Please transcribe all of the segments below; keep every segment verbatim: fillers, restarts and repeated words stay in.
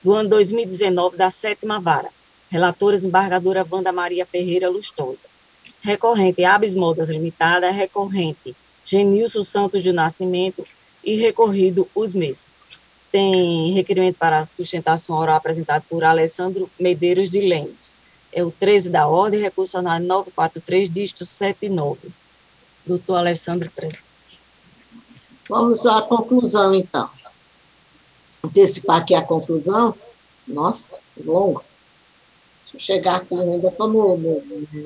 do ano dois mil e dezenove da sétima Vara. Relatora, desembargadora Wanda Maria Ferreira Lustosa. Recorrente, Abis Modas Limitada, recorrente, Genilson Santos de Nascimento e recorrido os mesmos. Tem requerimento para sustentação oral apresentado por Alessandro Medeiros de Lemos. É o treze da ordem, recurso ordinário novecentos e quarenta e três, dígito setenta e nove. Doutor Alessandro, presente. Vamos à conclusão, então. Antecipar aqui a conclusão. Nossa, longo. Deixa eu chegar aqui, ainda estou no... no,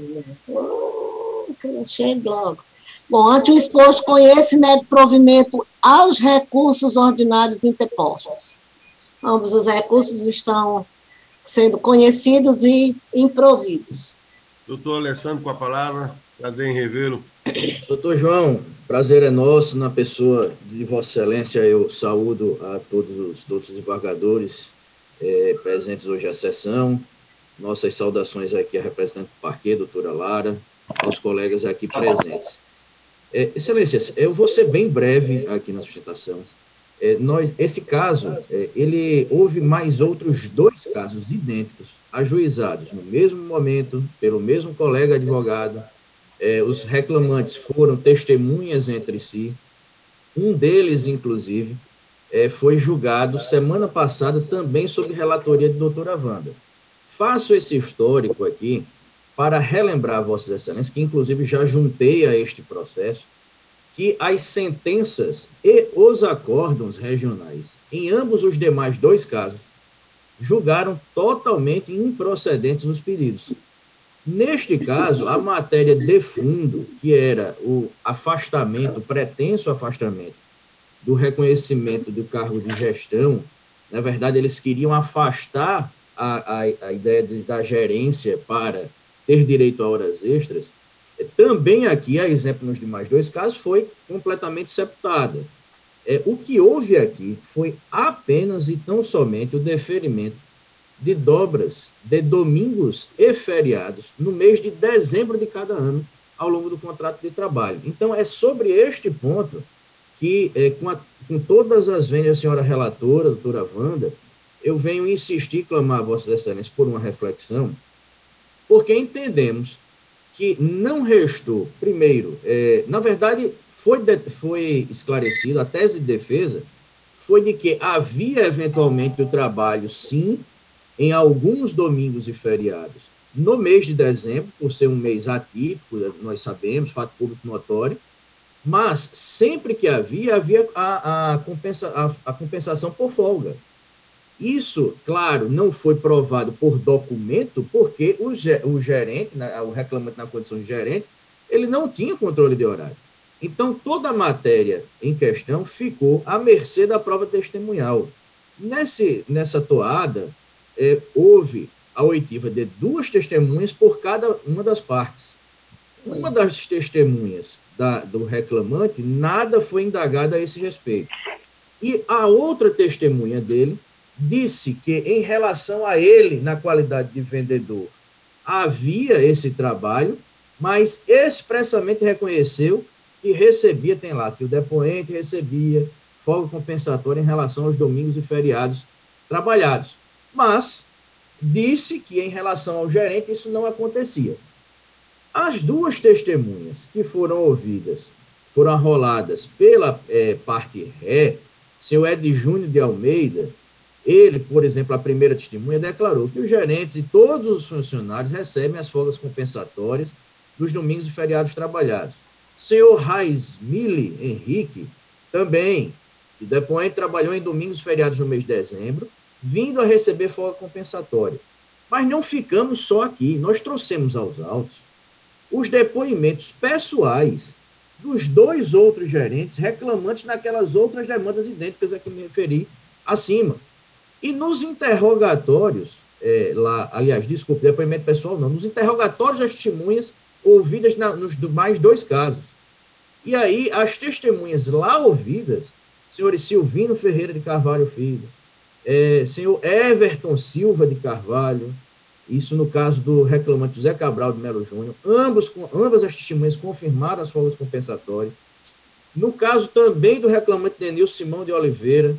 no, no chego logo. Bom, ante o exposto, conheço e nego provimento aos recursos ordinários interpostos. Ambos os recursos estão sendo conhecidos e improvidos. Doutor Alessandro, com a palavra. Prazer em revê-lo. Doutor João, prazer é nosso, na pessoa de Vossa Excelência, eu saúdo a todos os outros desembargadores eh, presentes hoje à sessão, nossas saudações aqui à representante do parquê, doutora Lara, aos colegas aqui presentes. Eh, Excelências, eu vou ser bem breve aqui na sustentação. Eh, nós, esse caso, eh, ele houve mais outros dois casos idênticos, ajuizados no mesmo momento, pelo mesmo colega advogado. Eh, os reclamantes foram testemunhas entre si. Um deles, inclusive, eh, foi julgado semana passada também sob relatoria de doutora Wanda. Faço esse histórico aqui para relembrar a Vossas Excelências, que inclusive já juntei a este processo, que as sentenças e os acórdãos regionais, em ambos os demais dois casos, julgaram totalmente improcedentes os pedidos. Neste caso, a matéria de fundo, que era o afastamento, o pretenso afastamento do reconhecimento do cargo de gestão, na verdade, eles queriam afastar a, a, a ideia de, da gerência para ter direito a horas extras, também aqui, a exemplo nos demais dois casos, foi completamente sepultada. É, o que houve aqui foi apenas e tão somente o deferimento de dobras de domingos e feriados no mês de dezembro de cada ano, ao longo do contrato de trabalho. Então, é sobre este ponto que, é, com, a, com todas as vênias, senhora relatora, doutora Wanda, eu venho insistir e clamar a Vossas Excelências por uma reflexão, porque entendemos que não restou, primeiro, é, na verdade, foi, de, foi esclarecido, a tese de defesa foi de que havia eventualmente o trabalho, sim, em alguns domingos e feriados, no mês de dezembro, por ser um mês atípico, nós sabemos, fato público notório, mas sempre que havia, havia a, a, compensa, a, a compensação por folga. Isso, claro, não foi provado por documento, porque o, o gerente, o reclamante na condição de gerente, ele não tinha controle de horário. Então, toda a matéria em questão ficou à mercê da prova testemunhal. Nesse, nessa toada, É, houve a oitiva de duas testemunhas por cada uma das partes. Uma das testemunhas da, do reclamante, nada foi indagada a esse respeito. E a outra testemunha dele disse que, em relação a ele, na qualidade de vendedor, havia esse trabalho, mas expressamente reconheceu que recebia, tem lá, que o depoente recebia folga compensatória em relação aos domingos e feriados trabalhados. Mas disse que, em relação ao gerente, isso não acontecia. As duas testemunhas que foram ouvidas, foram arroladas pela é, parte ré, seu Ed Júnior de Almeida, ele, por exemplo, a primeira testemunha, declarou que os gerentes e todos os funcionários recebem as folgas compensatórias dos domingos e feriados trabalhados. Senhor Raismile Henrique, também, que depoente trabalhou em domingos e feriados no mês de dezembro, vindo a receber folga compensatória. Mas não ficamos só aqui, nós trouxemos aos autos os depoimentos pessoais dos dois outros gerentes reclamantes naquelas outras demandas idênticas a que me referi acima. E nos interrogatórios, é, lá, aliás, desculpe, depoimento pessoal não, nos interrogatórios das testemunhas ouvidas na, nos mais dois casos. E aí, as testemunhas lá ouvidas, senhores Silvino Ferreira de Carvalho Filho, É, senhor Everton Silva de Carvalho, isso no caso do reclamante José Cabral de Melo Júnior, ambos, ambas as testemunhas confirmaram as folgas compensatórias. No caso também do reclamante Denilson Simão de Oliveira,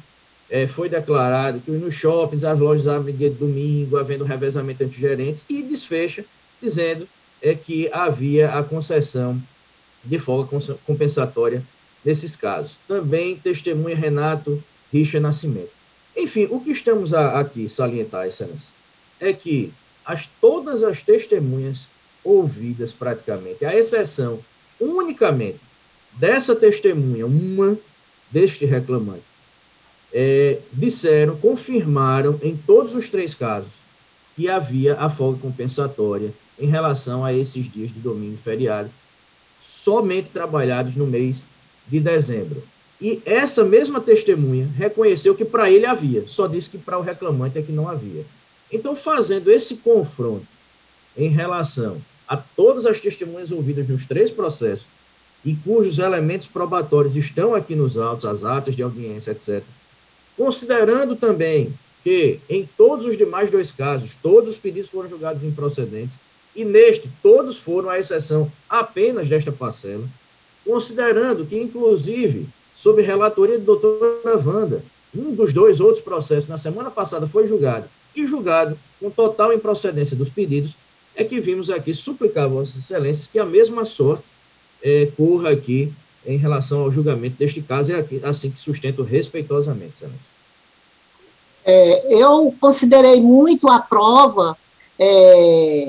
é, foi declarado que nos shoppings as lojas abrem dia de domingo, havendo revezamento entre gerentes, e desfecha dizendo é, que havia a concessão de folga compensatória nesses casos. Também testemunha Renato Richa Nascimento. Enfim, o que estamos a, aqui salientar, Excelência, é que as, todas as testemunhas ouvidas praticamente, à exceção unicamente dessa testemunha, uma deste reclamante, é, disseram, confirmaram em todos os três casos que havia a folga compensatória em relação a esses dias de domingo e feriado, somente trabalhados no mês de dezembro. E essa mesma testemunha reconheceu que para ele havia, só disse que para o reclamante é que não havia. Então, fazendo esse confronto em relação a todas as testemunhas ouvidas nos três processos e cujos elementos probatórios estão aqui nos autos, as atas de audiência, etcétera, considerando também que, em todos os demais dois casos, todos os pedidos foram julgados improcedentes, e neste, todos foram, à exceção apenas desta parcela, considerando que, inclusive, sob relatoria do doutora Wanda, um dos dois outros processos, na semana passada, foi julgado, e julgado com total improcedência dos pedidos, é que vimos aqui suplicar a Vossas Excelências que a mesma sorte é, corra aqui em relação ao julgamento deste caso, é assim que sustento respeitosamente, Excelência. É, eu considerei muito a prova é,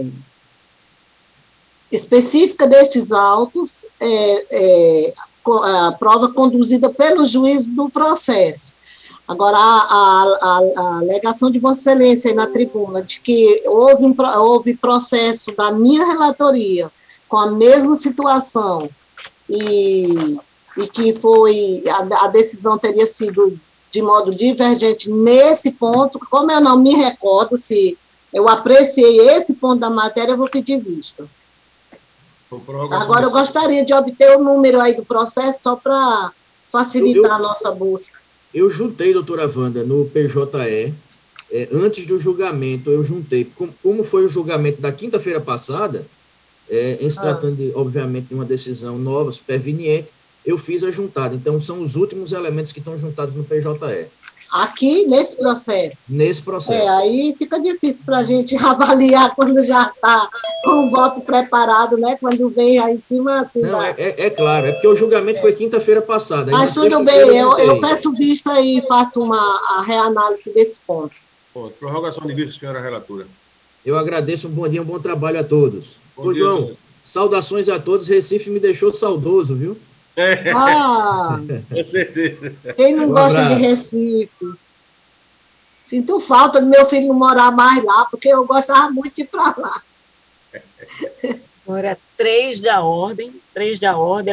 específica destes autos, é, é, a prova conduzida pelo juiz do processo. Agora, a, a, a, a alegação de Vossa Excelência aí na tribuna de que houve, um, houve processo da minha relatoria com a mesma situação e, e que foi a, a decisão teria sido de modo divergente nesse ponto, como eu não me recordo se eu apreciei esse ponto da matéria, eu vou pedir vista. Agora, eu gostaria de obter o número aí do processo só para facilitar eu, eu, a nossa busca. Eu juntei, doutora Wanda, no P J E, é, antes do julgamento, eu juntei, como, como foi o julgamento da quinta-feira passada, é, em se tratando, ah. de, obviamente, de uma decisão nova, superveniente, eu fiz a juntada. Então, são os últimos elementos que estão juntados no P J E. Aqui, nesse processo? Nesse processo. É, aí fica difícil para a gente avaliar quando já está com o voto preparado, né? Quando vem aí em cima, assim... Não, da... é, é, é claro, é porque o julgamento é. foi quinta-feira passada. Mas tudo bem, eu, eu peço vista e faço uma a reanálise desse ponto. Bom, prorrogação de vista, senhora relatora. Eu agradeço, um bom dia, um bom trabalho a todos. Ô, João, saudações a todos, Recife me deixou saudoso, viu? É. Ah, com certeza. Quem não um gosta abraço. de Recife? Sinto falta do meu filho não morar mais lá, porque eu gostava muito de ir para lá. Agora, três da ordem, três da ordem.